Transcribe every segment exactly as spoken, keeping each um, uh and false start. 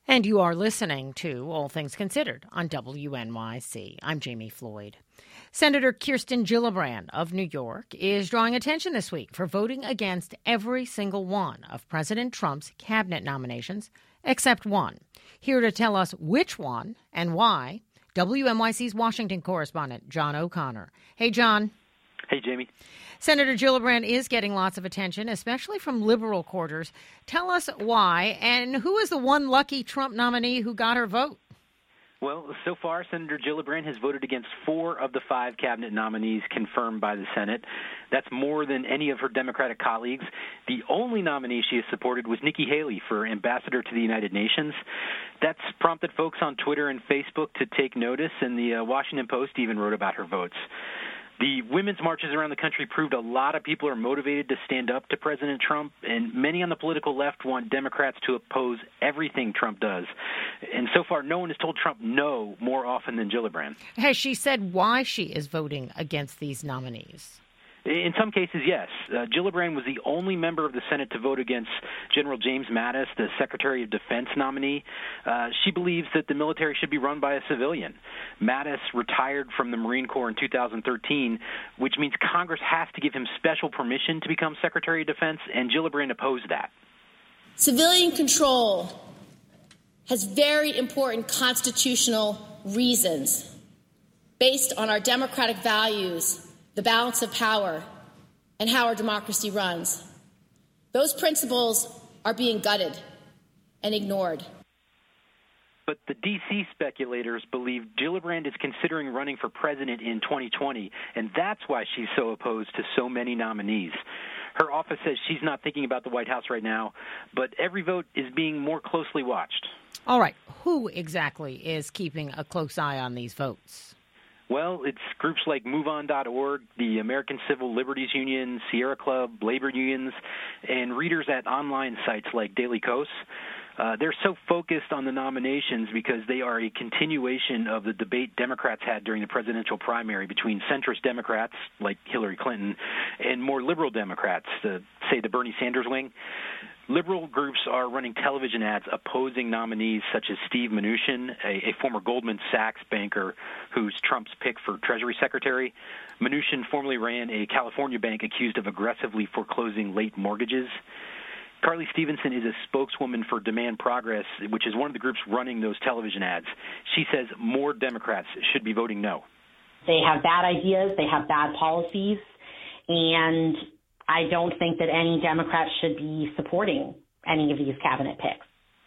And you are listening to All Things Considered on W N Y C. I'm Jamie Floyd. Senator Kirsten Gillibrand of New York is drawing attention this week for voting against every single one of President Trump's cabinet nominations, except one. Here to tell us which one and why, W N Y C's Washington correspondent, John O'Connor. Hey, John. Hey, Jamie. Senator Gillibrand is getting lots of attention, especially from liberal quarters. Tell us why, and who is the one lucky Trump nominee who got her vote? Well, so far, Senator Gillibrand has voted against four of the five cabinet nominees confirmed by the Senate. That's more than any of her Democratic colleagues. The only nominee she has supported was Nikki Haley for ambassador to the United Nations. That's prompted folks on Twitter and Facebook to take notice, and the uh, Washington Post even wrote about her votes. The women's marches around the country proved a lot of people are motivated to stand up to President Trump, and many on the political left want Democrats to oppose everything Trump does. And so far, no one has told Trump no more often than Gillibrand. Has she said why she is voting against these nominees? In some cases, yes. Uh, Gillibrand was the only member of the Senate to vote against General James Mattis, the Secretary of Defense nominee. Uh, she believes that the military should be run by a civilian. Mattis retired from the Marine Corps in two thousand thirteen, which means Congress has to give him special permission to become Secretary of Defense, and Gillibrand opposed that. Civilian control has very important constitutional reasons based on our democratic values, the balance of power, and how our democracy runs. Those principles are being gutted and ignored. But the D C speculators believe Gillibrand is considering running for president in twenty twenty, and that's why she's so opposed to so many nominees. Her office says she's not thinking about the White House right now, but every vote is being more closely watched. All right. Who exactly is keeping a close eye on these votes? Well, it's groups like move on dot org, the American Civil Liberties Union, Sierra Club, labor unions, and readers at online sites like Daily Kos. Uh, they're so focused on the nominations because they are a continuation of the debate Democrats had during the presidential primary between centrist Democrats, like Hillary Clinton, and more liberal Democrats, uh, say the Bernie Sanders wing. Liberal groups are running television ads opposing nominees such as Steve Mnuchin, a, a former Goldman Sachs banker who's Trump's pick for Treasury Secretary. Mnuchin formerly ran a California bank accused of aggressively foreclosing late mortgages. Carly Stevenson is a spokeswoman for Demand Progress, which is one of the groups running those television ads. She says more Democrats should be voting no. They have bad ideas, they have bad policies, and I don't think that any Democrats should be supporting any of these cabinet picks.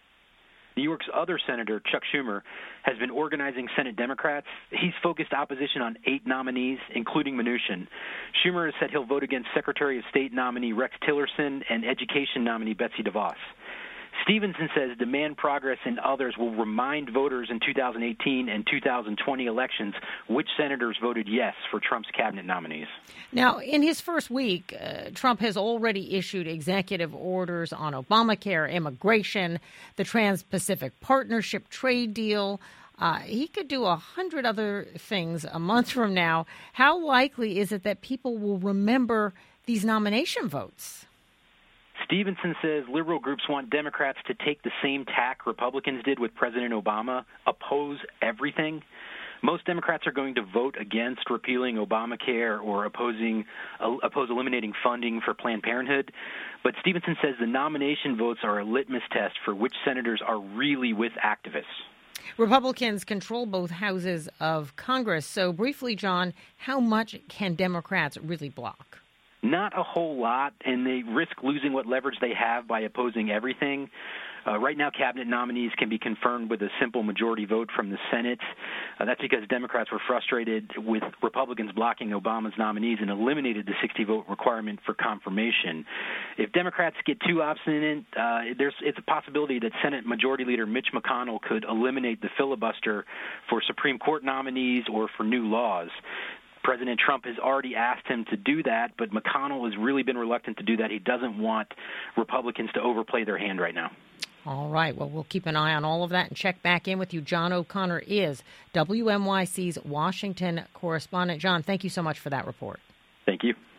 New York's other senator, Chuck Schumer, has been organizing Senate Democrats. He's focused opposition on eight nominees, including Mnuchin. Schumer has said he'll vote against Secretary of State nominee Rex Tillerson and Education nominee Betsy DeVos. Stevenson says Demand Progress and others will remind voters in two thousand eighteen and two thousand twenty elections which senators voted yes for Trump's cabinet nominees. Now, in his first week, uh, Trump has already issued executive orders on Obamacare, immigration, the Trans-Pacific Partnership trade deal. Uh, he could do a hundred other things a month from now. How likely is it that people will remember these nomination votes? Stevenson says liberal groups want Democrats to take the same tack Republicans did with President Obama, oppose everything. Most Democrats are going to vote against repealing Obamacare or opposing uh, oppose eliminating funding for Planned Parenthood. But Stevenson says the nomination votes are a litmus test for which senators are really with activists. Republicans control both houses of Congress. So briefly, John, how much can Democrats really block? Not a whole lot, and they risk losing what leverage they have by opposing everything. Uh, right now, cabinet nominees can be confirmed with a simple majority vote from the Senate. Uh, that's because Democrats were frustrated with Republicans blocking Obama's nominees and eliminated the sixty-vote requirement for confirmation. If Democrats get too obstinate, uh, there's it's a possibility that Senate Majority Leader Mitch McConnell could eliminate the filibuster for Supreme Court nominees or for new laws. President Trump has already asked him to do that, but McConnell has really been reluctant to do that. He doesn't want Republicans to overplay their hand right now. All right. Well, we'll keep an eye on all of that and check back in with you. John O'Connor is W N Y C's Washington correspondent. John, thank you so much for that report. Thank you.